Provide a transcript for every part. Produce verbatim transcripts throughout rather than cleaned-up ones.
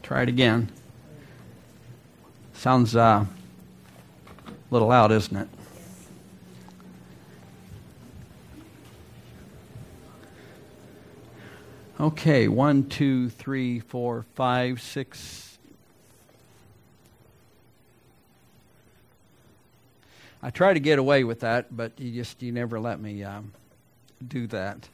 Try it again. Sounds uh, a little loud, isn't it? Okay, one, two, three, four, five, six. I try to get away with that, but you just you never let me um, do that.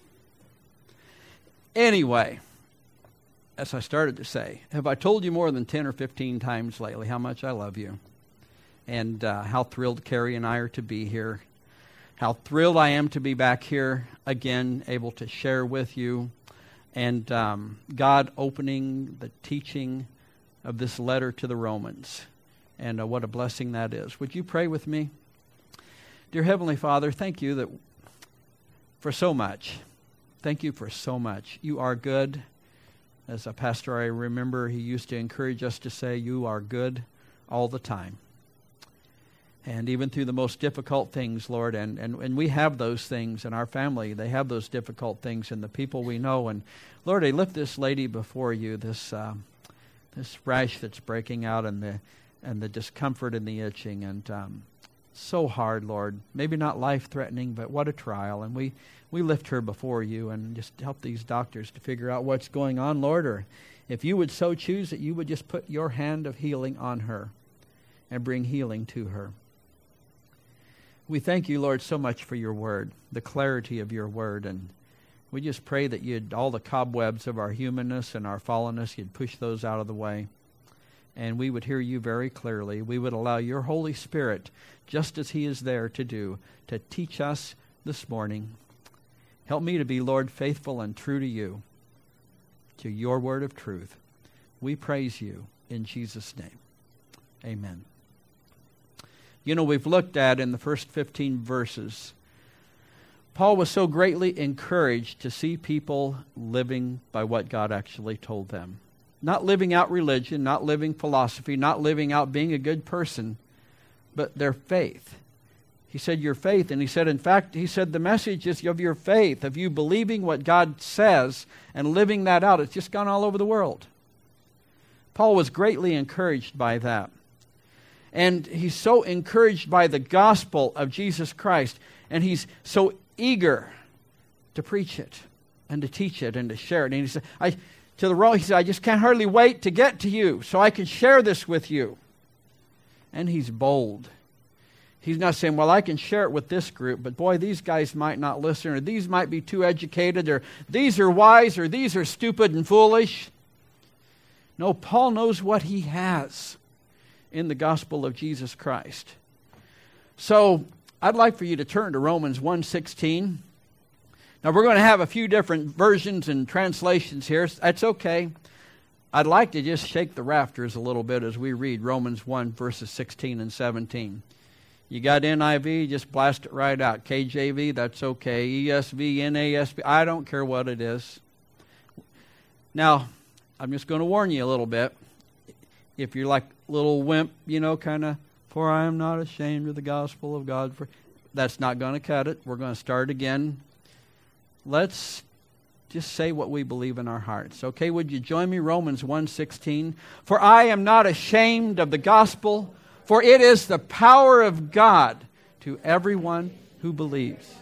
Anyway, as I started to say, have I told you more than ten or fifteen times lately how much I love you? And uh, how thrilled Carrie and I are to be here. How thrilled I am to be back here again, able to share with you. And um, God opening the teaching of this letter to the Romans. And uh, what a blessing that is. Would you pray with me? Dear Heavenly Father, thank you that for so much. Thank you for so much. You are good. As a pastor, I remember he used to encourage us to say, you are good all the time. And even through the most difficult things, Lord, and, and, and we have those things in our family. They have those difficult things in the people we know. And Lord, I lift this lady before you, this uh, this rash that's breaking out and the and the discomfort and the itching. And um, so hard, Lord. Maybe not life-threatening, but what a trial. And we, we lift her before you and just help these doctors to figure out what's going on, Lord. Or if you would so choose that you would just put your hand of healing on her and bring healing to her. We thank you, Lord, so much for your word, the clarity of your word. And we just pray that you'd, all the cobwebs of our humanness and our fallenness, you'd push those out of the way. And we would hear you very clearly. We would allow your Holy Spirit, just as he is there to do, to teach us this morning. Help me to be, Lord, faithful and true to you, to your word of truth. We praise you in Jesus' name. Amen. You know, we've looked at in the first fifteen verses, Paul was so greatly encouraged to see people living by what God actually told them. Not living out religion, not living philosophy, not living out being a good person, but their faith. He said your faith, and he said, in fact, he said the message is of your faith, of you believing what God says and living that out. It's just gone all over the world. Paul was greatly encouraged by that. And he's so encouraged by the gospel of Jesus Christ. And he's so eager to preach it and to teach it and to share it. And he said, I, to the Romans, he said, I just can't hardly wait to get to you so I can share this with you. And he's bold. He's not saying, well, I can share it with this group, but boy, these guys might not listen, or these might be too educated, or these are wise, or these are stupid and foolish. No, Paul knows what he has in the gospel of Jesus Christ. So I'd like for you to turn to Romans one sixteen. Now we're going to have a few different versions and translations here. That's okay. I'd like to just shake the rafters a little bit as we read Romans one verses sixteen and seventeen. You got N I V, just blast it right out. K J V, that's okay. E S V, N A S B, I don't care what it is. Now, I'm just going to warn you a little bit. If you're like a little wimp, you know, kind of, for I am not ashamed of the gospel of God. For that's not going to cut it. We're going to start again. Let's just say what we believe in our hearts. Okay, would you join me? Romans one sixteen. For I am not ashamed of the gospel, for it is the power of God to everyone who believes.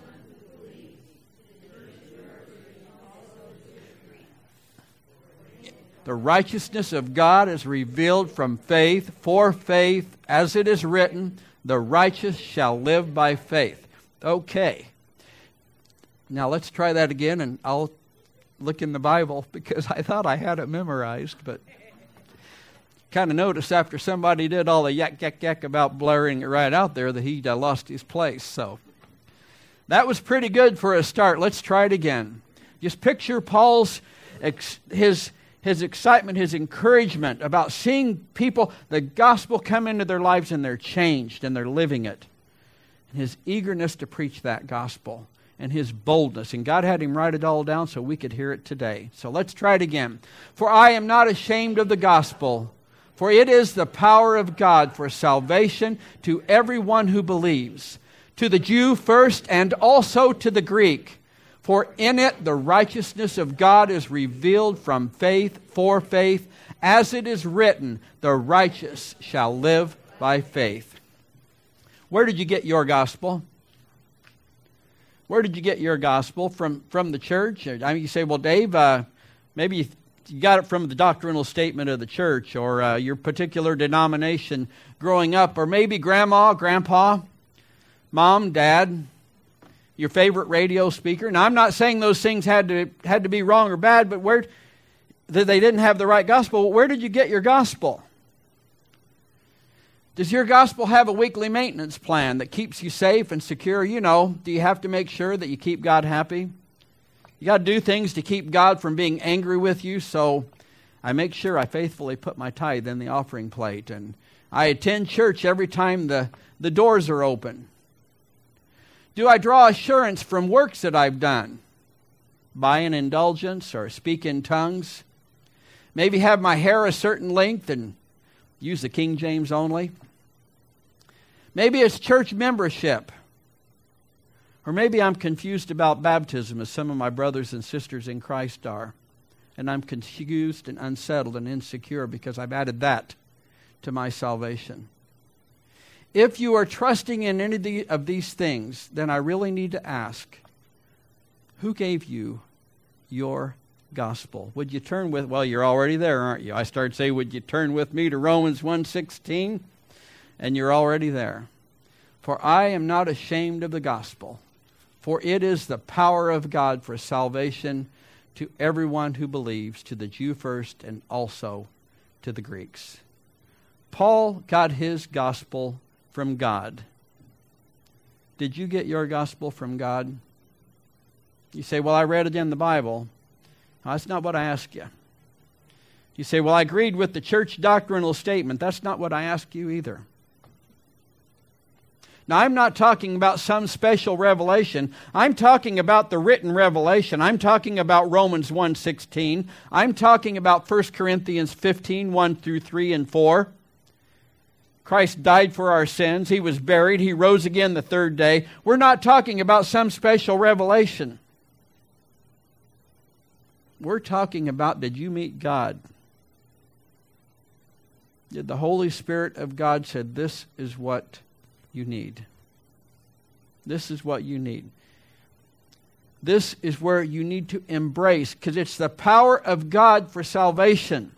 The righteousness of God is revealed from faith, for faith, as it is written, the righteous shall live by faith. Okay. Now let's try that again, and I'll look in the Bible because I thought I had it memorized, but kind of noticed after somebody did all the yak, yak, yak about blaring it right out there that he uh, lost his place. So that was pretty good for a start. Let's try it again. Just picture Paul's, ex- his... His excitement, his encouragement about seeing people, the gospel come into their lives and they're changed and they're living it. And his eagerness to preach that gospel and his boldness. And God had him write it all down so we could hear it today. So let's try it again. For I am not ashamed of the gospel, for it is the power of God for salvation to everyone who believes, to the Jew first and also to the Greek. For in it the righteousness of God is revealed from faith for faith, as it is written, the righteous shall live by faith. Where did you get your gospel? Where did you get your gospel? From, from the church? I mean, you say, well, Dave, uh, maybe you, you got it from the doctrinal statement of the church, or uh, your particular denomination growing up, or maybe grandma, grandpa, mom, dad, your favorite radio speaker. Now, I'm not saying those things had to had to be wrong or bad, but where that they didn't have the right gospel. Where did you get your gospel? Does your gospel have a weekly maintenance plan that keeps you safe and secure? You know, do you have to make sure that you keep God happy? You got to do things to keep God from being angry with you. So I make sure I faithfully put my tithe in the offering plate, and I attend church every time the, the doors are open. Do I draw assurance from works that I've done? Buy an indulgence or speak in tongues? Maybe have my hair a certain length and use the King James only? Maybe it's church membership. Or maybe I'm confused about baptism, as some of my brothers and sisters in Christ are. And I'm confused and unsettled and insecure because I've added that to my salvation. If you are trusting in any of these things, then I really need to ask, who gave you your gospel? Would you turn with, well, you're already there, aren't you? I started saying, would you turn with me to Romans one sixteen? And you're already there. For I am not ashamed of the gospel, for it is the power of God for salvation to everyone who believes, to the Jew first and also to the Greeks. Paul got his gospel from God. Did you get your gospel from God? You say, well, I read it in the Bible. No, that's not what I asked you. You say, well, I agreed with the church doctrinal statement. That's not what I asked you either. Now, I'm not talking about some special revelation. I'm talking about the written revelation. I'm talking about Romans one sixteen. I'm talking about First Corinthians fifteen, one through three and four. Christ died for our sins. He was buried. He rose again the third day. We're not talking about some special revelation. We're talking about, did you meet God? Did the Holy Spirit of God said, this is what you need. This is what you need. This is where you need to embrace, because it's the power of God for salvation.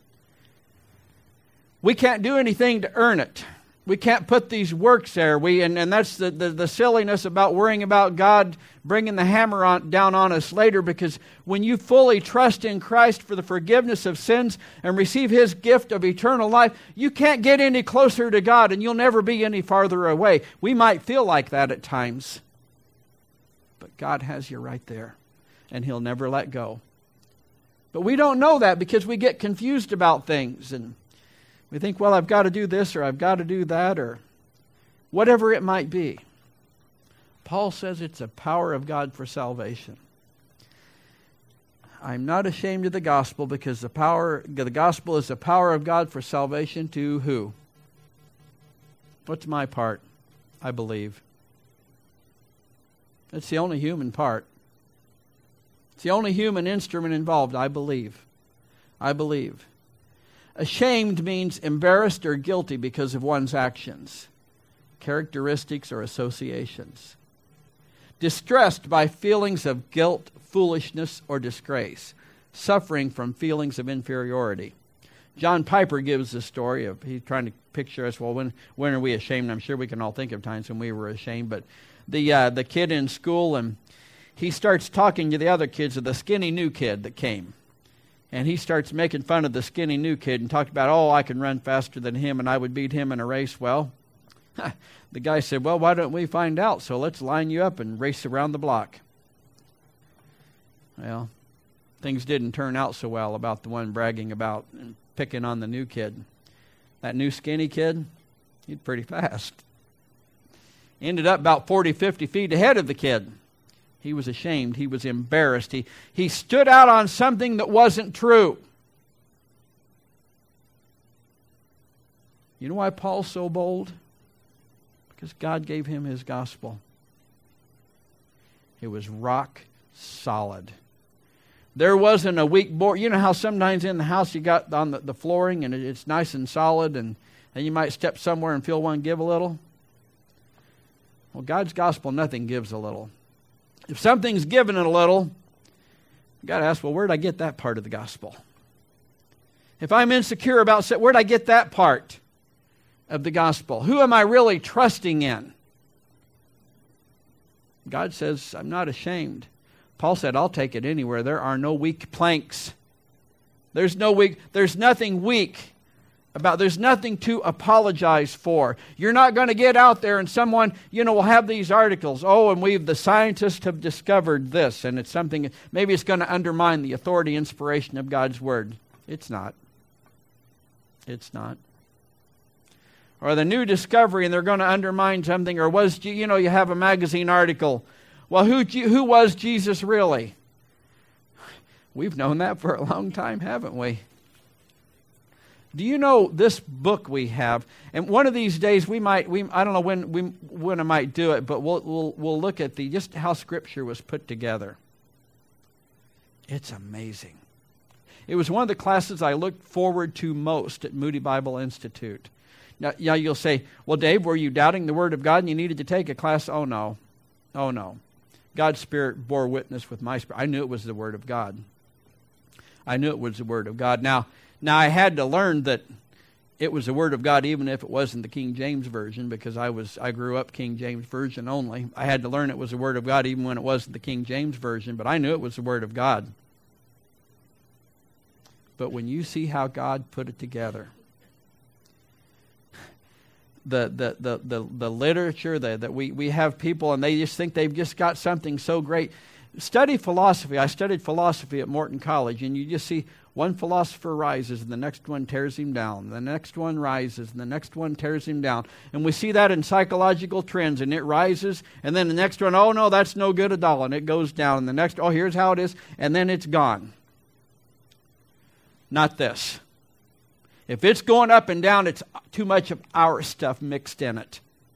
We can't do anything to earn it. We can't put these works there. We and, and that's the, the, the silliness about worrying about God bringing the hammer on, down on us later, because when you fully trust in Christ for the forgiveness of sins and receive His gift of eternal life, you can't get any closer to God and you'll never be any farther away. We might feel like that at times, but God has you right there and He'll never let go. But we don't know that because we get confused about things and we think, well, I've got to do this or I've got to do that or whatever it might be. Paul says it's a power of God for salvation. I'm not ashamed of the gospel because the power, the gospel is the power of God for salvation to who? What's my part? I believe. It's the only human part. It's the only human instrument involved. I believe. I believe. Ashamed means embarrassed or guilty because of one's actions, characteristics, or associations. Distressed by feelings of guilt, foolishness, or disgrace. Suffering from feelings of inferiority. John Piper gives the story of, he's trying to picture us, well, when when are we ashamed? I'm sure we can all think of times when we were ashamed, but the uh, the kid in school, and he starts talking to the other kids of the skinny new kid that came. And he starts making fun of the skinny new kid and talked about, oh, I can run faster than him and I would beat him in a race. Well, the guy said, well, why don't we find out? So let's line you up and race around the block. Well, things didn't turn out so well about the one bragging about and picking on the new kid. That new skinny kid, he's pretty fast. Ended up about forty, fifty feet ahead of the kid. He was ashamed. He was embarrassed. He, he stood out on something that wasn't true. You know why Paul's so bold? Because God gave him His gospel. It was rock solid. There wasn't a weak board. You know how sometimes in the house you got on the, the flooring and it's nice and solid, and, and you might step somewhere and feel one give a little? Well, God's gospel, nothing gives a little. If something's given it a little, you've got to ask, well, where did I get that part of the gospel? If I'm insecure about, where did I get that part of the gospel? Who am I really trusting in? God says, I'm not ashamed. Paul said, I'll take it anywhere. There are no weak planks. There's no weak, there's nothing weak about, there's nothing to apologize for. You're not going to get out there and someone, you know, will have these articles. Oh, and we've, the scientists have discovered this, and it's something, maybe it's going to undermine the authority, inspiration of God's Word. It's not. It's not. Or the new discovery, and they're going to undermine something. Or was, you know, you have a magazine article. Well, who who was Jesus really? We've known that for a long time, haven't we? Do you know this book we have? And one of these days we might, we I don't know when we when I might do it, but we'll we'll we'll look at the just how Scripture was put together. It's amazing. It was one of the classes I looked forward to most at Moody Bible Institute. Now, yeah, you'll say, well, Dave, were you doubting the Word of God and you needed to take a class? Oh, no. Oh, no. God's Spirit bore witness with my spirit. I knew it was the Word of God. I knew it was the Word of God. Now, now I had to learn that it was the Word of God even if it wasn't the King James Version, because I was I grew up King James Version only. I had to learn it was the Word of God even when it wasn't the King James Version, but I knew it was the Word of God. But when you see how God put it together, The, the, the, the, the literature, the, that we, we have people and they just think they've just got something so great. Study philosophy. I studied philosophy at Morton College, and you just see one philosopher rises and the next one tears him down. The next one rises and the next one tears him down. And we see that in psychological trends, and it rises, and then the next one, oh no, that's no good at all, and it goes down. And the next, oh, here's how it is, and then it's gone. Not this. If it's going up and down, it's too much of our stuff mixed in it.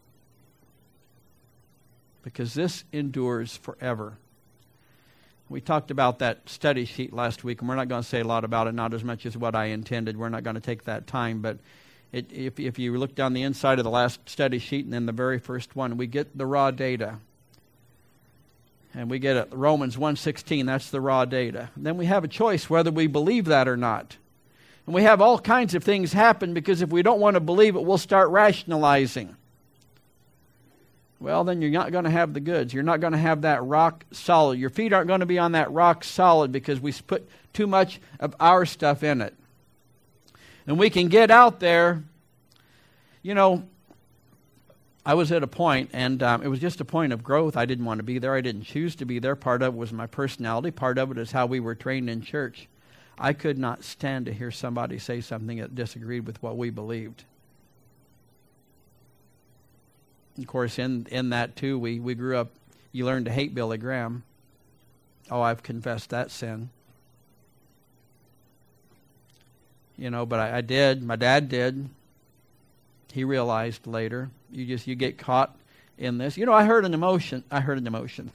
Because this endures forever. We talked about that study sheet last week, and we're not going to say a lot about it, not as much as what I intended. We're not going to take that time, but it, if, if you look down the inside of the last study sheet and then the very first one, we get the raw data. And we get it, Romans one sixteen, that's the raw data. And then we have a choice whether we believe that or not. And we have all kinds of things happen because if we don't want to believe it, we'll start rationalizing. Well, then you're not going to have the goods. You're not going to have that rock solid. Your feet aren't going to be on that rock solid because we put too much of our stuff in it. And we can get out there. You know, I was at a point, and um, it was just a point of growth. I didn't want to be there. I didn't choose to be there. Part of it was my personality. Part of it is how we were trained in church. I could not stand to hear somebody say something that disagreed with what we believed. Of course, in, in that too, we, we grew up, you learn to hate Billy Graham. Oh, I've confessed that sin. You know, but I, I did. My dad did. He realized later. You just, you get caught in this. You know, I heard an emotion. I heard an emotion.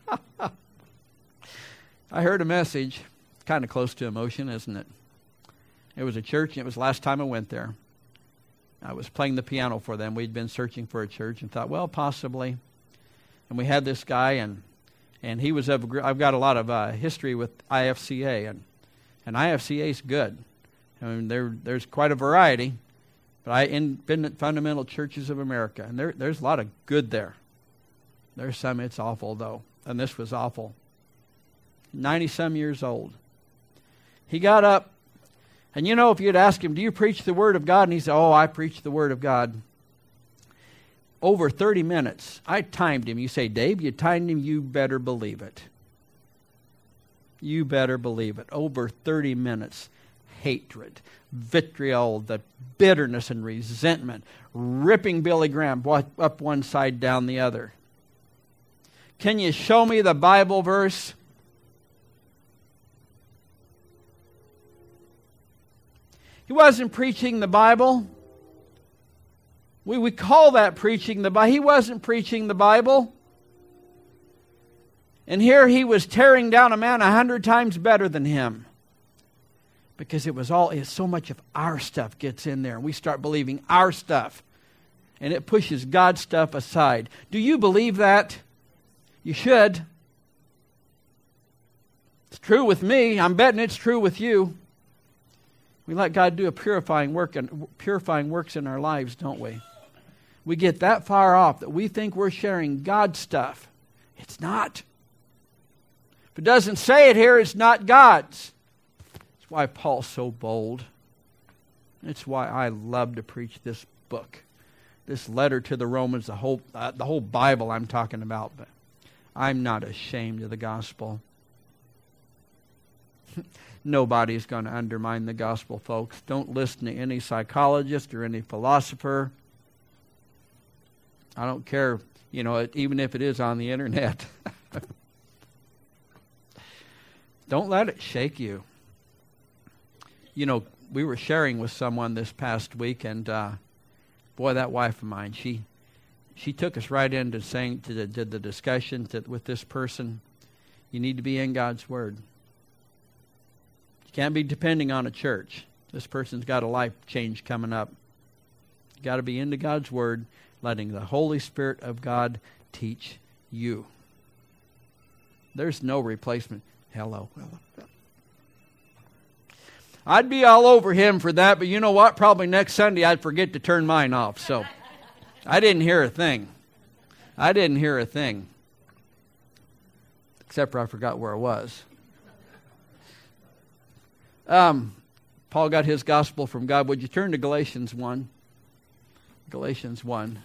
I heard a message. Kind of close to emotion, isn't it? It was a church, and it was the last time I went there. I was playing the piano for them. We'd been searching for a church and thought, well, possibly. And we had this guy, and and he was of a group. I've got a lot of uh, history with I F C A, and and I F C A is good. I mean, there there's quite a variety, but I Independent Fundamental Churches of America, and there there's a lot of good there. There's some it's awful though, and this was awful. ninety-some years old. He got up, and you know, if you'd ask him, do you preach the Word of God? And he said, oh, I preach the Word of God. Over thirty minutes. I timed him. You say, Dave, you timed him, you better believe it. You better believe it. Over thirty minutes. Hatred, vitriol, the bitterness and resentment, ripping Billy Graham up one side, down the other. Can you show me the Bible verse? He wasn't preaching the Bible. We, we call that preaching the Bible. He wasn't preaching the Bible. And here he was tearing down a man a hundred times better than him. Because it was all, it's so much of our stuff gets in there. And we start believing our stuff. And it pushes God's stuff aside. Do you believe that? You should. It's true with me. I'm betting it's true with you. We let God do a purifying work and purifying works in our lives, don't we? We get that far off that we think we're sharing God's stuff. It's not. If it doesn't say it here, it's not God's. That's why Paul's so bold. It's why I love to preach this book. This letter to the Romans, the whole, uh, the whole Bible I'm talking about. But I'm not ashamed of the gospel. Nobody's going to undermine the gospel, folks. Don't listen to any psychologist or any philosopher. I don't care, you know, even if it is on the internet. Don't let it shake you. You know, we were sharing with someone this past week, and uh, boy, that wife of mine, she she took us right into saying to the, to the discussion to, with this person, you need to be in God's Word. You can't be depending on a church. This person's got a life change coming up. You got to be into God's Word, letting the Holy Spirit of God teach you. There's no replacement. Hello. Hello. I'd be all over him for that, but you know what? Probably next Sunday I'd forget to turn mine off. So I didn't hear a thing. I didn't hear a thing. Except for I forgot where I was. Um, Paul got his gospel from God. Would you turn to Galatians one? Galatians one.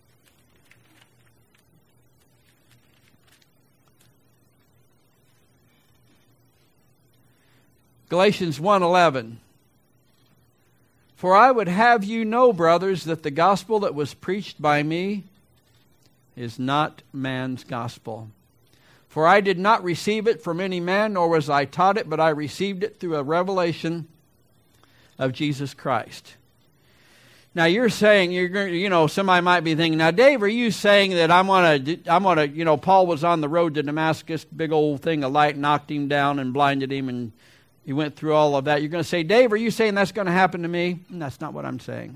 Galatians one eleven. For I would have you know, brothers, that the gospel that was preached by me is not man's gospel. For I did not receive it from any man, nor was I taught it, but I received it through a revelation of Jesus Christ. Now you're saying, you're going, you know, somebody might be thinking, now Dave, are you saying that I'm on a, I'm on a, you know, Paul was on the road to Damascus, big old thing of light knocked him down and blinded him, and he went through all of that. You're going to say, Dave, are you saying that's going to happen to me? And that's not what I'm saying.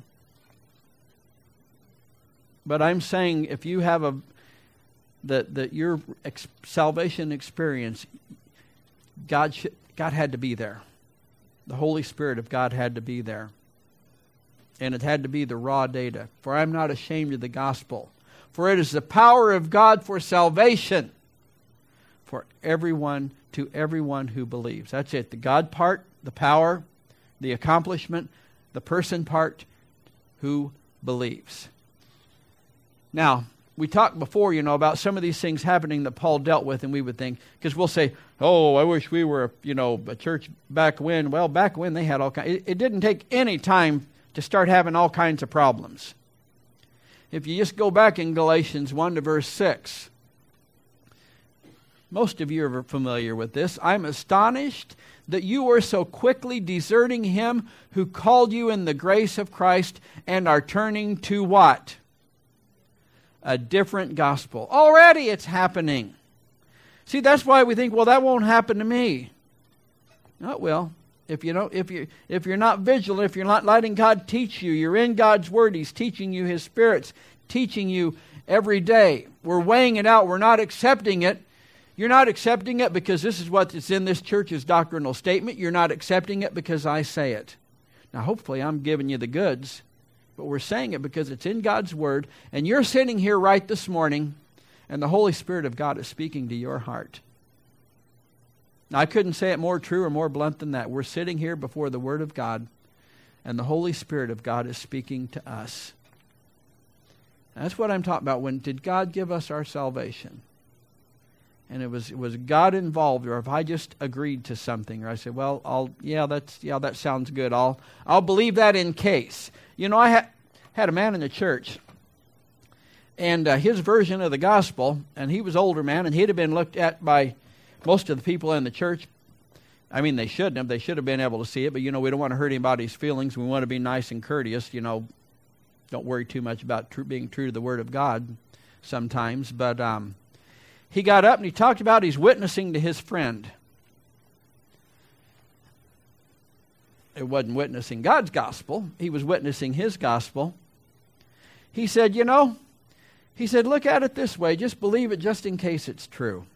But I'm saying if you have a, that that your ex- salvation experience, God sh- God had to be there. The Holy Spirit of God had to be there. And it had to be the raw data. For I'm not ashamed of the gospel. For it is the power of God for salvation for everyone, to everyone who believes. That's it. The God part, the power, the accomplishment, the person part, who believes. Now, we talked before, you know, about some of these things happening that Paul dealt with, and we would think, because we'll say, oh, I wish we were, you know, a church back when. Well, back when they had all kinds. It, it didn't take any time to start having all kinds of problems. If you just go back in Galatians one to verse six, most of you are familiar with this. I'm astonished that you are so quickly deserting him who called you in the grace of Christ and are turning to what? A different gospel. Already it's happening. See, that's why we think, well, that won't happen to me. No, it will. If you don't, if you if you're not vigilant, if you're not letting God teach you, you're in God's Word. He's teaching you His Spirit's teaching you every day. We're weighing it out. We're not accepting it. You're not accepting it because this is what is in this church's doctrinal statement. You're not accepting it because I say it. Now, hopefully, I'm giving you the goods, but we're saying it because it's in God's Word, and you're sitting here right this morning, and the Holy Spirit of God is speaking to your heart. Now, I couldn't say it more true or more blunt than that. We're sitting here before the Word of God, and the Holy Spirit of God is speaking to us. That's what I'm talking about. When did God give us our salvation? And it was it was God involved, or if I just agreed to something, or I said, well, I'll yeah, that's yeah, that sounds good. I'll I'll believe that in case. You know, I had had a man in the church, and uh, his version of the gospel, and he was an older man, and he'd have been looked at by most of the people in the church. I mean, they shouldn't have. They should have been able to see it, but you know, we don't want to hurt anybody's feelings. We want to be nice and courteous. You know, don't worry too much about tr- being true to the Word of God sometimes, but um. he got up and he talked about he's witnessing to his friend. It wasn't witnessing God's gospel. He was witnessing his gospel. He said, you know, he said, look at it this way. Just believe it just in case it's true.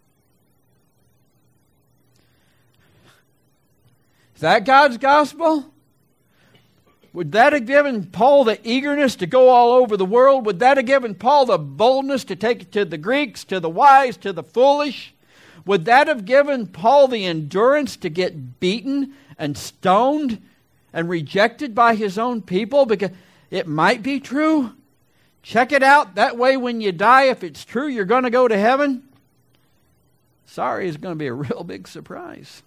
Is that God's gospel? Would that have given Paul the eagerness to go all over the world? Would that have given Paul the boldness to take it to the Greeks, to the wise, to the foolish? Would that have given Paul the endurance to get beaten and stoned and rejected by his own people? Because it might be true. Check it out. That way when you die, if it's true, you're going to go to heaven. Sorry, it's going to be a real big surprise.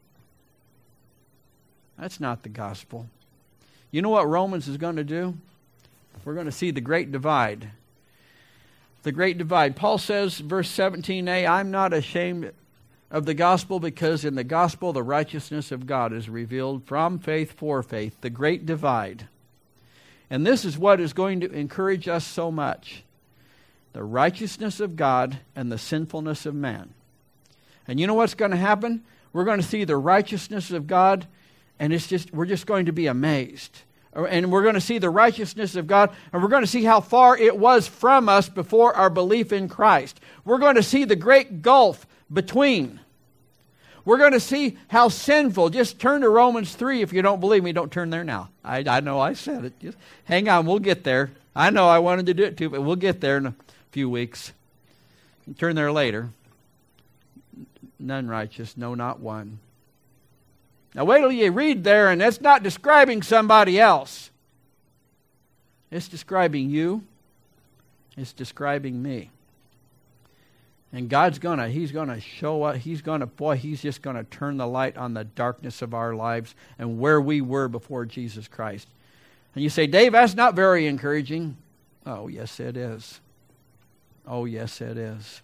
That's not the gospel. You know what Romans is going to do? We're going to see the great divide. The great divide. Paul says, verse seventeen a, I'm not ashamed of the gospel, because in the gospel the righteousness of God is revealed from faith for faith. The great divide. And this is what is going to encourage us so much. The righteousness of God and the sinfulness of man. And you know what's going to happen? We're going to see the righteousness of God, and it's just we're just going to be amazed. And we're going to see the righteousness of God, and we're going to see how far it was from us before our belief in Christ. We're going to see the great gulf between. We're going to see how sinful. Just turn to Romans three. If you don't believe me, don't turn there now. I, I know I said it. Just hang on, we'll get there. I know I wanted to do it too, but we'll get there in a few weeks. Turn there later. None righteous, no, not one. Now wait till you read there, and that's not describing somebody else. It's describing you. It's describing me. And God's gonna, He's gonna show us, He's gonna, boy, He's just gonna turn the light on the darkness of our lives and where we were before Jesus Christ. And you say, Dave, that's not very encouraging. Oh, yes, it is. Oh, yes, it is.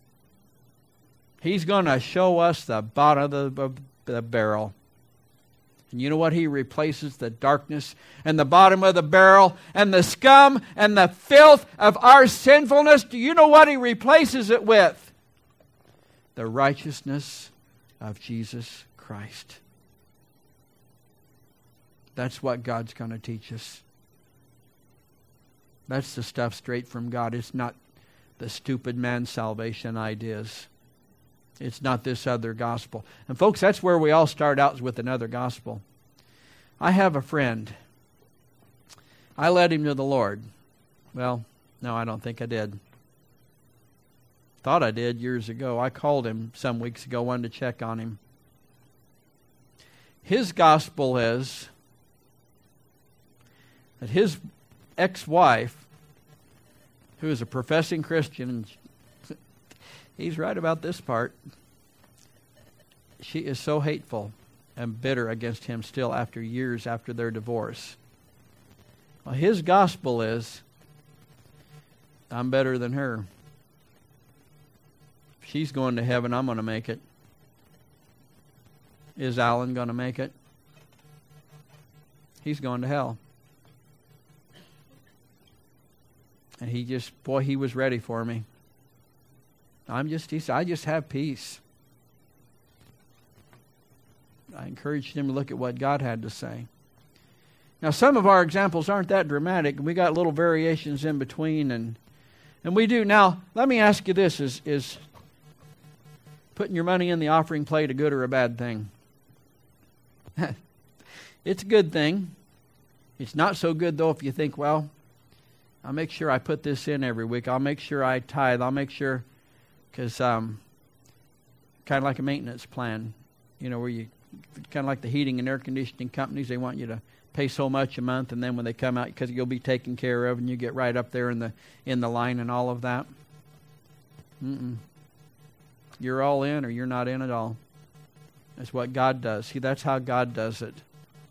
He's gonna show us the bottom of the, of the barrel. And you know what? He replaces the darkness and the bottom of the barrel and the scum and the filth of our sinfulness. Do you know what He replaces it with? The righteousness of Jesus Christ. That's what God's going to teach us. That's the stuff straight from God. It's not the stupid man's salvation ideas. It's not this other gospel. And folks, that's where we all start out, with another gospel. I have a friend. I led him to the Lord. Well, no, I don't think I did. Thought I did years ago. I called him some weeks ago, wanted to check on him. His gospel is that his ex-wife, who is a professing Christian, he's right about this part. She is so hateful and bitter against him still after years after their divorce. Well, his gospel is, I'm better than her. If she's going to heaven, I'm going to make it. Is Alan going to make it? He's going to hell. And he just, boy, he was ready for me. I'm just, he said, I just have peace. I encouraged him to look at what God had to say. Now, some of our examples aren't that dramatic. We got little variations in between, and and we do. Now, let me ask you this: is is putting your money in the offering plate a good or a bad thing? It's a good thing. It's not so good, though, if you think, well, I'll make sure I put this in every week. I'll make sure I tithe. I'll make sure, because um, kind of like a maintenance plan, you know, where you kind of like the heating and air conditioning companies, they want you to pay so much a month, and then when they come out, because you'll be taken care of, and you get right up there in the in the line and all of that. Mm-mm. You're all in, or you're not in at all. That's what God does. See, that's how God does it.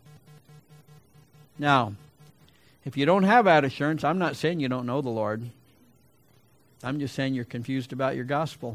Now, if you don't have that assurance, I'm not saying you don't know the Lord. I'm just saying you're confused about your gospel.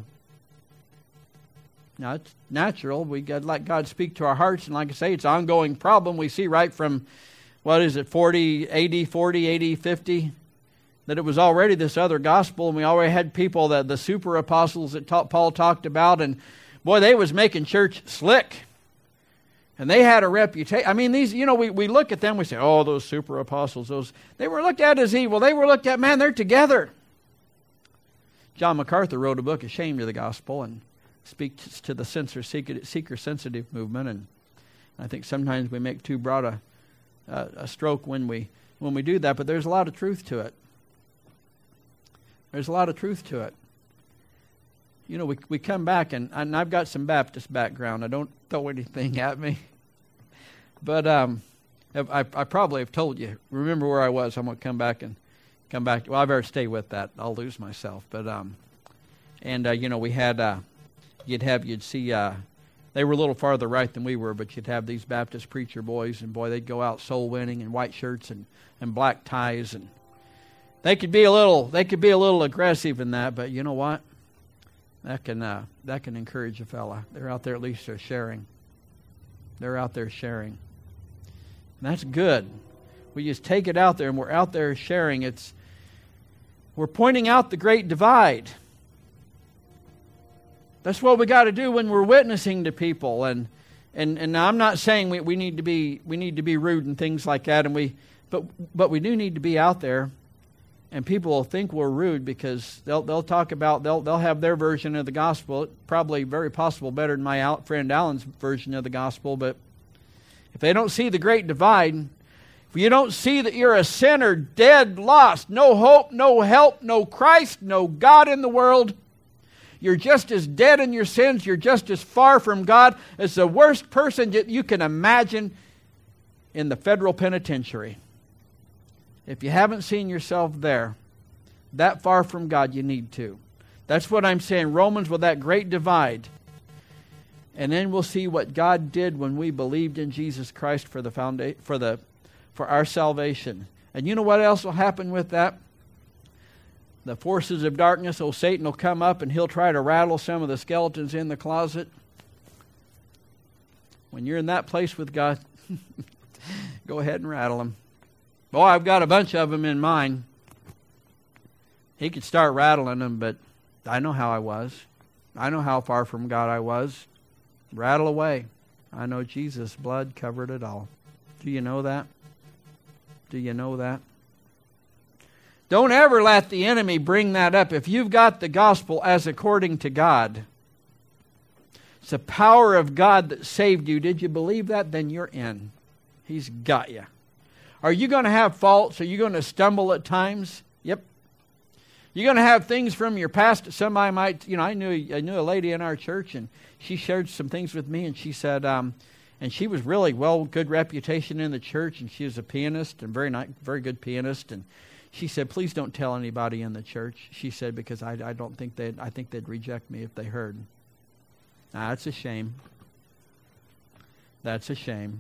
Now, it's natural. We got to let God speak to our hearts. And like I say, it's an ongoing problem. We see right from, what is it, forty, A D forty, A D fifty, that it was already this other gospel, and we already had people, that the super apostles that ta- Paul talked about, and boy, they was making church slick. And they had a reputation. I mean, these, you know, we, we look at them, we say, oh, those super apostles, those, they were looked at as evil. They were looked at, man, they're together. John MacArthur wrote a book, Ashamed of the Gospel, and speaks to the seeker-sensitive movement. And I think sometimes we make too broad a, a, a stroke when we when we do that, but there's a lot of truth to it. There's a lot of truth to it. You know, we we come back, and, and I've got some Baptist background. I don't throw anything at me. But um, I, I probably have told you, remember where I was. I'm going to come back and come back. Well, I better stay with that. I'll lose myself. But um, And, uh, you know, we had, uh, you'd have, you'd see, uh, they were a little farther right than we were, but you'd have these Baptist preacher boys, and boy, they'd go out soul winning in white shirts and, and black ties, and they could be a little, they could be a little aggressive in that, but you know what? That can, uh, that can encourage a fella. They're out there, at least they're sharing. They're out there sharing. And that's good. We just take it out there, and we're out there sharing. It's, we're pointing out the great divide. That's what we got to do when we're witnessing to people. And and and I'm not saying we, we need to be we need to be rude and things like that. And we but but we do need to be out there, and people will think we're rude because they'll they'll talk about they'll they'll have their version of the gospel, probably very possible better than my friend Alan's version of the gospel. But if they don't see the great divide, if you don't see that you're a sinner, dead, lost, no hope, no help, no Christ, no God in the world, you're just as dead in your sins. You're just as far from God as the worst person you can imagine in the federal penitentiary. If you haven't seen yourself there, that far from God, you need to. That's what I'm saying. Romans, with that great divide. And then we'll see what God did when we believed in Jesus Christ for the founda- for the for our salvation. And you know what else will happen with that? The forces of darkness, old Satan will come up and he'll try to rattle some of the skeletons in the closet. When you're in that place with God, go ahead and rattle them. Boy, I've got a bunch of them in mind. He could start rattling them, but I know how I was. I know how far from God I was. Rattle away. I know Jesus' blood covered it all. Do you know that? Do you know that? Don't ever let the enemy bring that up. If you've got the gospel as according to God, it's the power of God that saved you. Did you believe that? Then you're in. He's got you. Are you going to have faults? Are you going to stumble at times? Yep. You're going to have things from your past that somebody might, you know, I knew I knew a lady in our church, and she shared some things with me, and she said, um, and she was really well, good reputation in the church, and she was a pianist, and very nice, very good pianist, and she said, please don't tell anybody in the church. She said, because I, I don't think they'd, I think they'd reject me if they heard. Now, that's a shame. That's a shame.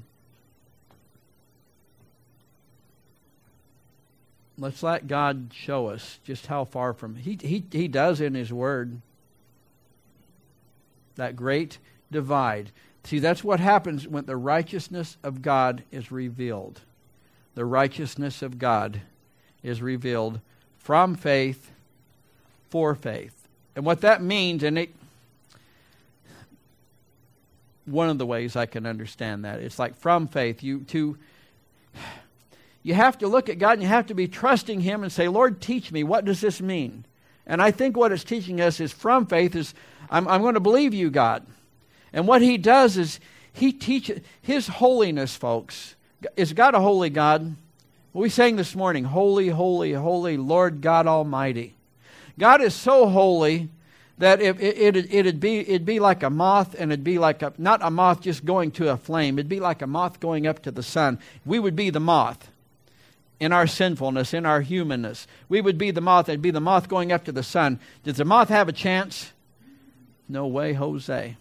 Let's let God show us just how far from, he, he, he does in His Word. That great divide. See, that's what happens when the righteousness of God is revealed. The righteousness of God is revealed from faith for faith. And what that means, and it, one of the ways I can understand that, it's like from faith, you to you have to look at God and you have to be trusting Him and say, Lord, teach me. What does this mean? And I think what it's teaching us is from faith is, I'm, I'm going to believe you, God. And what He does is He teaches His holiness, folks. Is God a holy God? We sang this morning, holy, holy, holy Lord God Almighty. God is so holy that if it, it, it'd be it'd be like a moth, and it'd be like a, not a moth just going to a flame. It'd be like a moth going up to the sun. We would be the moth in our sinfulness, in our humanness. We would be the moth. It'd be the moth going up to the sun. Does the moth have a chance? No way, Jose.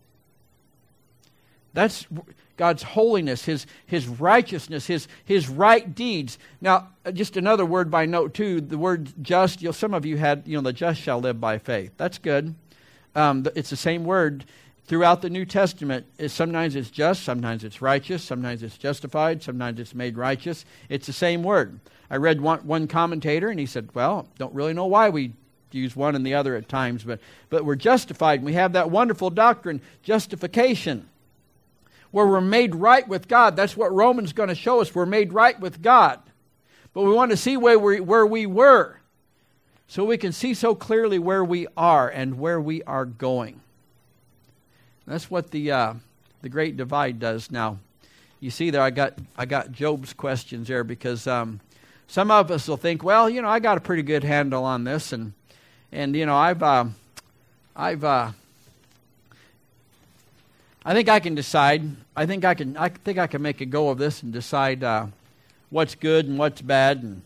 That's God's holiness, His His righteousness, His His right deeds. Now, just another word by note too. The word just. You know, some of you had, you know, the just shall live by faith. That's good. Um, it's the same word. throughout the New Testament. Is sometimes it's just, sometimes it's righteous, sometimes it's justified, sometimes it's made righteous. It's the same word. I read one, one commentator, and he said, well, don't really know why we use one and the other at times, but, but we're justified, and we have that wonderful doctrine, justification, where we're made right with God. That's what Romans is going to show us. We're made right with God. But we want to see where we, where we were, so we can see so clearly where we are and where we are going. That's what the uh, the Great Divide does. Now, you see there, I got I got Job's questions there, because um, some of us will think, well, you know, I got a pretty good handle on this, and and you know, I've uh, I've uh, I think I can decide. I think I can. I think I can make a go of this and decide uh, what's good and what's bad, and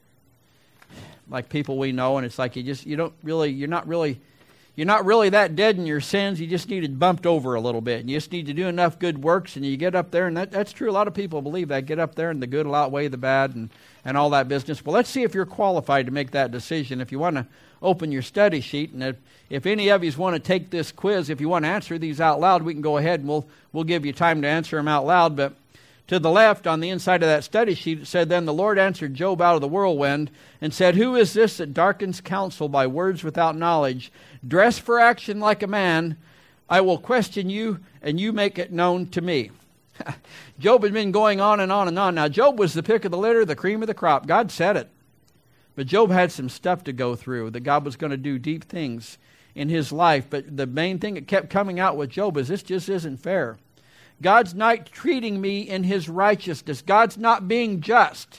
like people we know, and it's like you just you don't really you're not really you're not really that dead in your sins. You just need it bumped over a little bit, and you just need to do enough good works, and you get up there, and that, that's true. A lot of people believe that. Get up there, and the good will outweigh the bad, and and all that business. Well, let's see if you're qualified to make that decision. If you want to open your study sheet, and if, if any of you want to take this quiz, if you want to answer these out loud, we can go ahead and we'll we'll give you time to answer them out loud. But to the left on the inside of that study sheet, it said, "Then the Lord answered Job out of the whirlwind and said, Who is this that darkens counsel by words without knowledge? Dress for action like a man. I will question you, and you make it known to me." Job had been going on and on and on. Now, Job was the pick of the litter, the cream of the crop. God said it. But Job had some stuff to go through, that God was going to do deep things in his life. But the main thing that kept coming out with Job is, this just isn't fair. God's not treating me in his righteousness. God's not being just.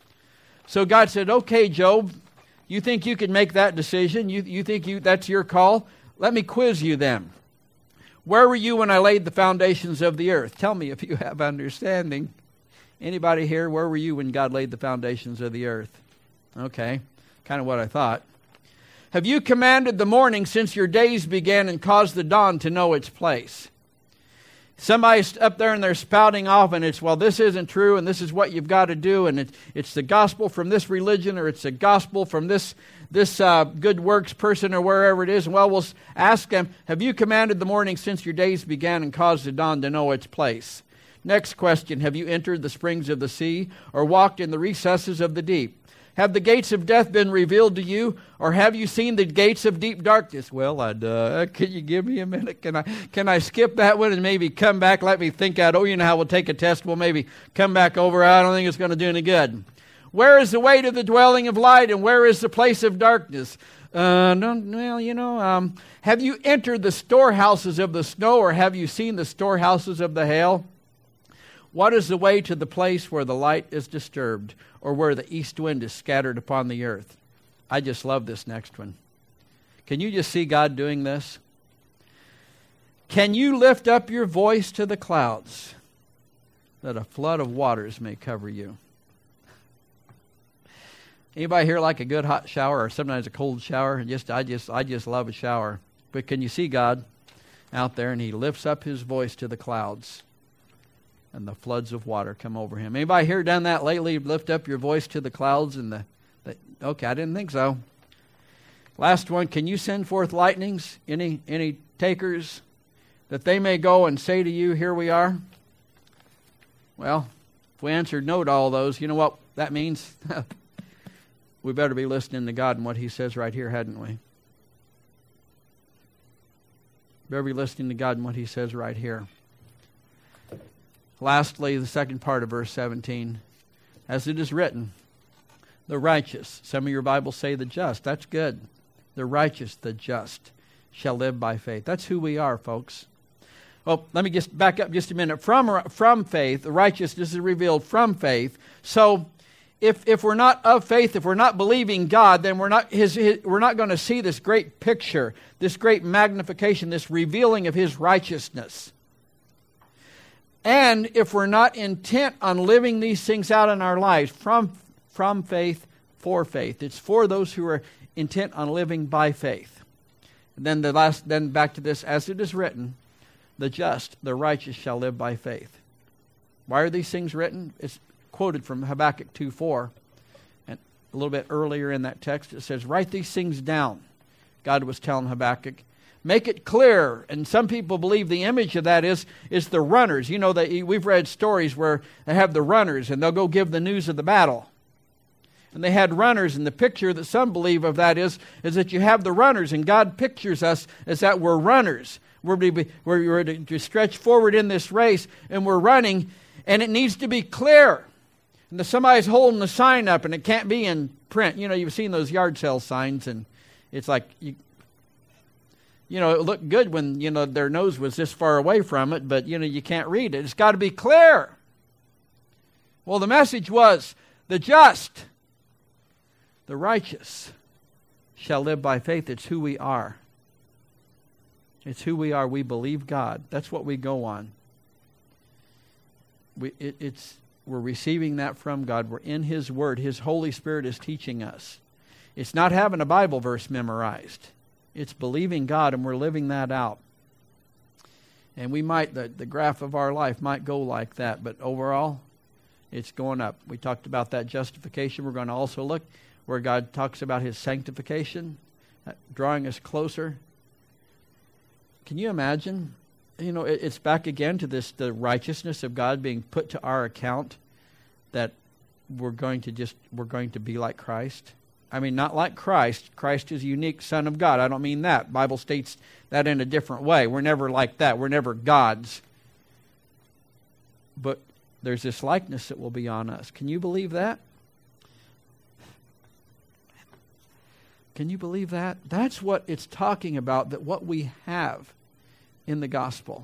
So God said, okay, Job, you think you can make that decision? You, you think you that's your call? Let me quiz you then. Where were you when I laid the foundations of the earth? Tell me if you have understanding. Anybody here, where were you when God laid the foundations of the earth? Okay, kind of what I thought. Have you commanded the morning since your days began and caused the dawn to know its place? Somebody's up there and they're spouting off, and it's, well, this isn't true, and this is what you've got to do, and it, it's the gospel from this religion, or it's the gospel from this this uh, good works person, or wherever it is. And well, we'll ask them, have you commanded the morning since your days began and caused the dawn to know its place? Next question, have you entered the springs of the sea, or walked in the recesses of the deep? Have the gates of death been revealed to you, or have you seen the gates of deep darkness? Well, I'd, uh, can you give me a minute? Can I can I skip that one and maybe come back? Let me think out. Oh, you know how we'll take a test. We'll maybe come back over. I don't think it's going to do any good. Where is the way to the dwelling of light, and where is the place of darkness? Uh, no, well, you know, um, have you entered the storehouses of the snow, or have you seen the storehouses of the hail? What is the way to the place where the light is disturbed, or where the east wind is scattered upon the earth? I just love this next one. Can you just see God doing this? Can you lift up your voice to the clouds, that a flood of waters may cover you? Anybody here like a good hot shower, or sometimes a cold shower? Just I just I just love a shower. But can you see God out there, and he lifts up his voice to the clouds, and the floods of water come over him? Anybody here done that lately? Lift up your voice to the clouds and the, the okay, I didn't think so. Last one, can you send forth lightnings? Any any takers? That they may go and say to you, here we are? Well, if we answered no to all those, you know what that means? We better be listening to God and what he says right here, hadn't we? Better be listening to God and what he says right here. Lastly, the second part of verse seventeen. As it is written, the righteous, some of your Bibles say the just. That's good. The righteous, the just, shall live by faith. That's who we are, folks. Well, let me just back up just a minute. From, from faith, the righteousness is revealed from faith. So, if if we're not of faith, if we're not believing God, then we're not his, his we're not going to see this great picture, this great magnification, this revealing of his righteousness. And if we're not intent on living these things out in our lives from, from faith for faith, it's for those who are intent on living by faith. And then the last, then back to this, as it is written, the just, the righteous shall live by faith. Why are these things written? It's quoted from Habakkuk two four. And a little bit earlier in that text, it says, write these things down. God was telling Habakkuk, Make it clear. And some people believe the image of that is, is the runners. You know, that we've read stories where they have the runners and they'll go give the news of the battle. And they had runners, and the picture that some believe of that is, is that you have the runners, and God pictures us as that we're runners. We're to, be, we're to stretch forward in this race, and we're running, and it needs to be clear. And somebody's holding the sign up, and it can't be in print. You know, you've seen those yard sale signs, and it's like, you, you know, it looked good when, you know, their nose was this far away from it, but, you know, you can't read it. It's got to be clear. Well, the message was, the just, the righteous shall live by faith. It's who we are. It's who we are. We believe God. That's what we go on. We, it, it's, we're receiving that from God. We're in His Word. His Holy Spirit is teaching us. It's not having a Bible verse memorized. It's believing God, and we're living that out. And we might, the, the graph of our life might go like that, but overall, it's going up. We talked about that justification. We're going to also look where God talks about His sanctification, drawing us closer. Can you imagine? You know, it, it's back again to this, the righteousness of God being put to our account, that we're going to just, we're going to be like Christ. I mean, not like Christ. Christ is a unique Son of God. I don't mean that. The Bible states that in a different way. We're never like that. We're never gods. But there's this likeness that will be on us. Can you believe that? Can you believe that? That's what it's talking about, that what we have in the gospel.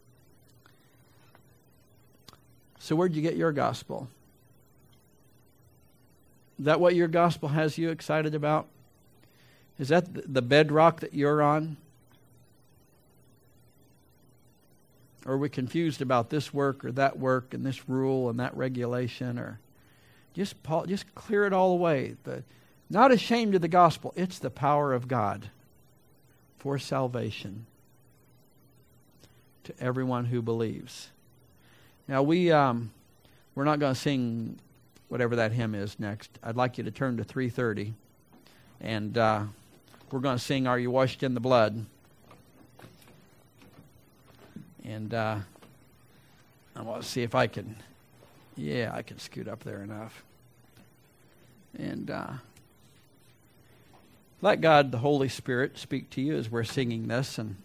So where'd you get your gospel? Is that what your gospel has you excited about? Is that the bedrock that you're on? Or are we confused about this work or that work and this rule and that regulation? Or just just clear it all away. The, not ashamed of the gospel. It's the power of God for salvation to everyone who believes. Now we um, we're not going to sing whatever that hymn is next. I'd like you to turn to three thirty, and uh, we're going to sing "Are You Washed in the Blood?" And uh, I want to see if I can, yeah, I can scoot up there enough. And uh, let God, the Holy Spirit, speak to you as we're singing this. And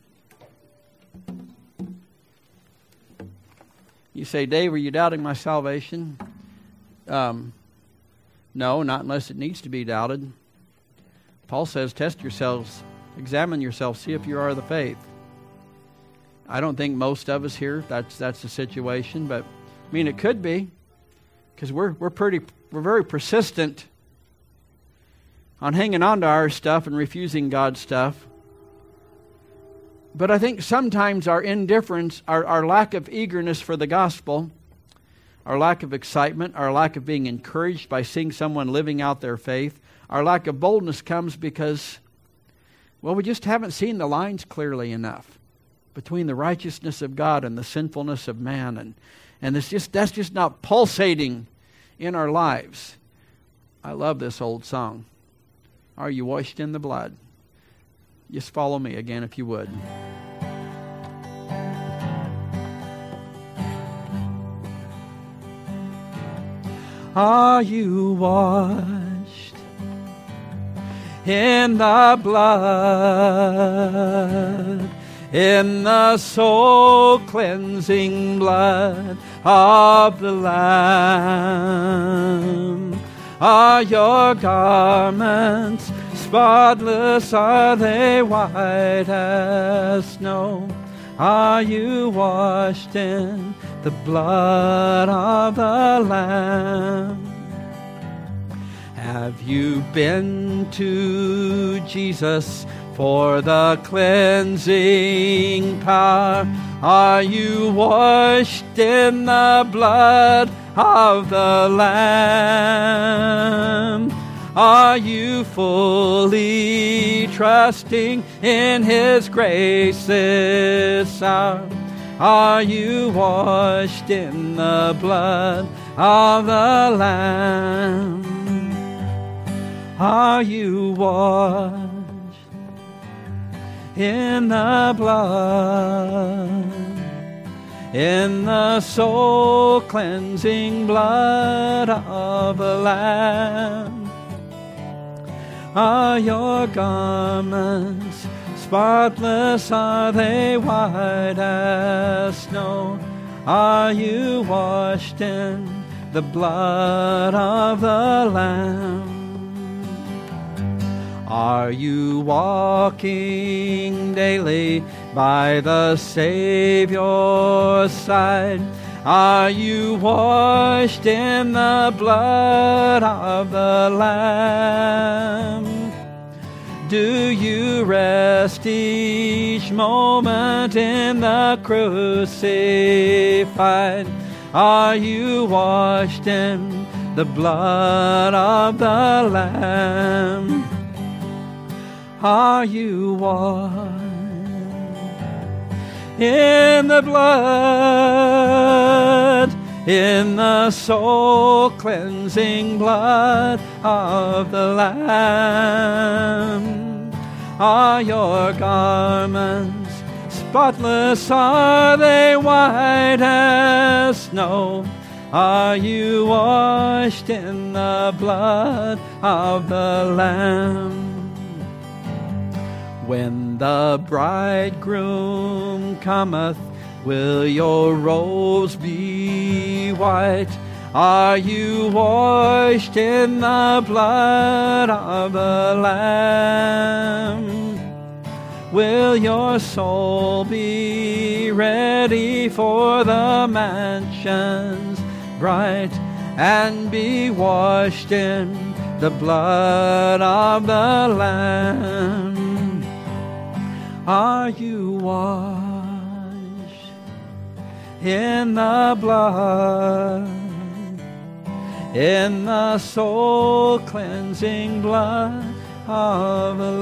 you say, Dave, are you doubting my salvation? Um, no, not unless it needs to be doubted. Paul says, test yourselves, examine yourselves, see if you are of the faith. I don't think most of us here, that's that's the situation, but I mean, it could be, because we're we're pretty we're very persistent on hanging on to our stuff and refusing God's stuff. But I think sometimes our indifference, our, our lack of eagerness for the gospel, our lack of excitement, our lack of being encouraged by seeing someone living out their faith, our lack of boldness comes because, well, we just haven't seen the lines clearly enough between the righteousness of God and the sinfulness of man, and and it's just that's just not pulsating in our lives. I love this old song. Are you washed in the blood? Just follow me again if you would. Are you washed in the blood? In the soul-cleansing blood of the Lamb. Are your garments spotless? Are they white as snow? Are you washed in the blood of the Lamb? Have you been to Jesus for the cleansing power? Are you washed in the blood of the Lamb? Are you fully trusting in His grace this hour? Are you washed in the blood of the Lamb? Are you washed in the blood, in the soul-cleansing blood of the Lamb. Are your garments spotless? Are they white as snow? Are you washed in the blood of the Lamb? Are you walking daily by the Savior's side? Are you washed in the blood of the Lamb? Do you rest each moment in the crucified? Are you washed in the blood of the Lamb? Are you washed in the blood, in the soul-cleansing blood of the Lamb? Are your garments spotless? Are they white as snow? Are you washed in the blood of the Lamb? When the bridegroom cometh, will your robes be white? Are you washed in the blood of the Lamb? Will your soul be ready for the mansions bright, and be washed in the blood of the Lamb? Are you washed in the blood, in the soul-cleansing blood of the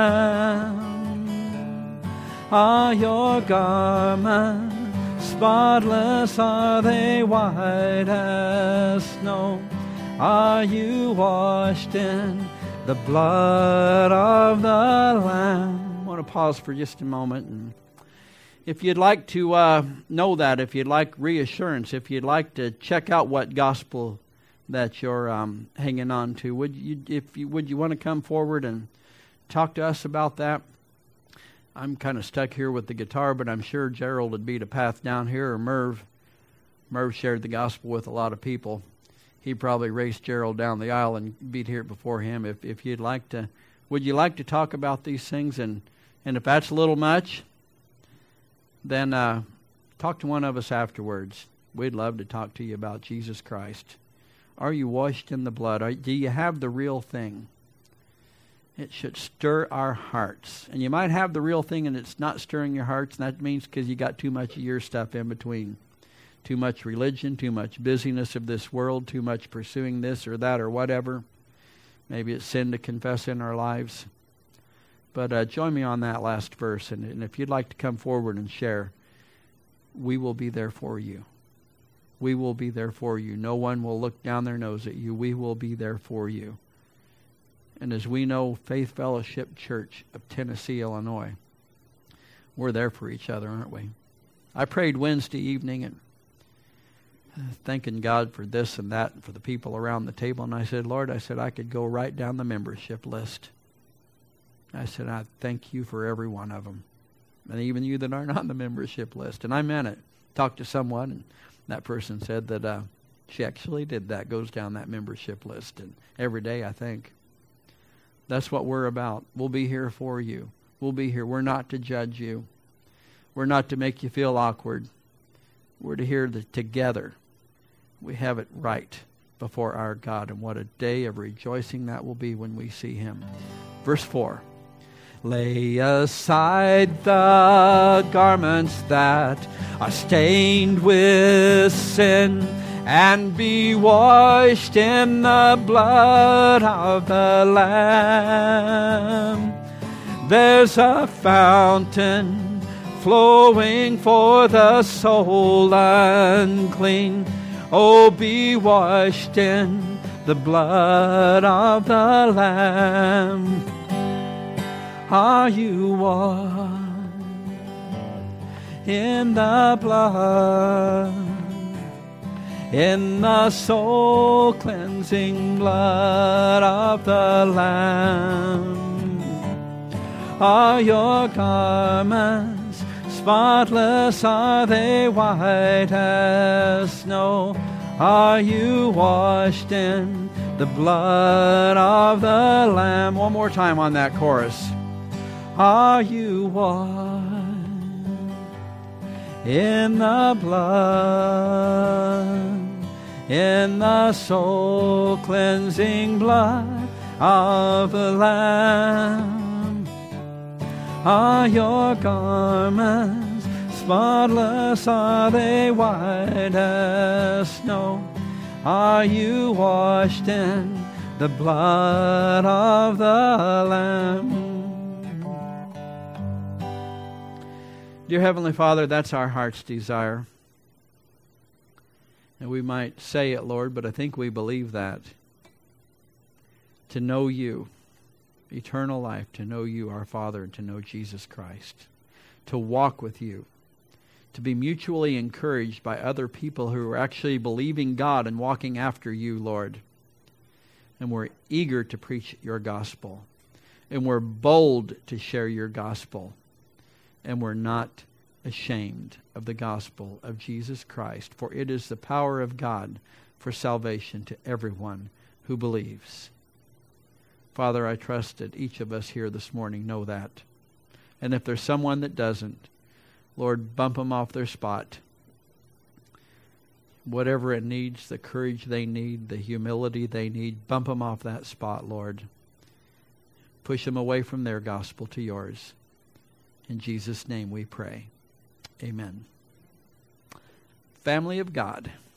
Lamb? Are your garments spotless? Are they white as snow? Are you washed in the blood of the Lamb? I want to pause for just a moment. And if you'd like to uh, know that, if you'd like reassurance, if you'd like to check out what gospel that you're um, hanging on to, would you, if you, would you want to come forward and talk to us about that? I'm kind of stuck here with the guitar, but I'm sure Gerald would beat a path down here, or Merv. Merv shared the gospel with a lot of people. He probably raced Gerald down the aisle and beat here before him. If if you'd like to, would you like to talk about these things? And and if that's a little much, then uh, talk to one of us afterwards. We'd love to talk to you about Jesus Christ. Are you washed in the blood? Are, do you have the real thing? It should stir our hearts. And you might have the real thing and it's not stirring your hearts, and that means because you got too much of your stuff in between. Too much religion, too much busyness of this world, too much pursuing this or that or whatever. Maybe it's sin to confess in our lives. But uh, join me on that last verse. And, and if you'd like to come forward and share, we will be there for you. We will be there for you. No one will look down their nose at you. We will be there for you. And as we know, Faith Fellowship Church of Tennessee, Illinois, we're there for each other, aren't we? I prayed Wednesday evening and thanking God for this and that and for the people around the table. And I said, Lord, I said, I could go right down the membership list. I said, I thank you for every one of them. And even you that aren't on the membership list. And I meant it. Talked to someone, and that person said that uh, she actually did that, goes down that membership list. And every day, I think. That's what we're about. We'll be here for you. We'll be here. We're not to judge you. We're not to make you feel awkward. We're to hear that together we have it right before our God. And what a day of rejoicing that will be when we see Him. Verse four. Lay aside the garments that are stained with sin, and be washed in the blood of the Lamb. There's a fountain flowing for the soul unclean. Oh, be washed in the blood of the Lamb. are you washed in the blood, in the soul-cleansing blood of the Lamb. Are your garments spotless? Are they white as snow? Are you washed in the blood of the Lamb? One more time on that chorus. Are you washed in the blood, in the soul-cleansing blood of the Lamb? Are your garments spotless? Are they white as snow? Are you washed in the blood of the Lamb? Dear Heavenly Father, that's our heart's desire. And we might say it, Lord, but I think we believe that. To know you, eternal life, to know you, our Father, and to know Jesus Christ. To walk with you. To be mutually encouraged by other people who are actually believing God and walking after you, Lord. And we're eager to preach your gospel. And we're bold to share your gospel. And we're not ashamed of the gospel of Jesus Christ, for it is the power of God for salvation to everyone who believes. Father, I trust that each of us here this morning know that. And if there's someone that doesn't, Lord, bump them off their spot. Whatever it needs, the courage they need, the humility they need, bump them off that spot, Lord. Push them away from their gospel to yours. In Jesus' name we pray. Amen. Family of God,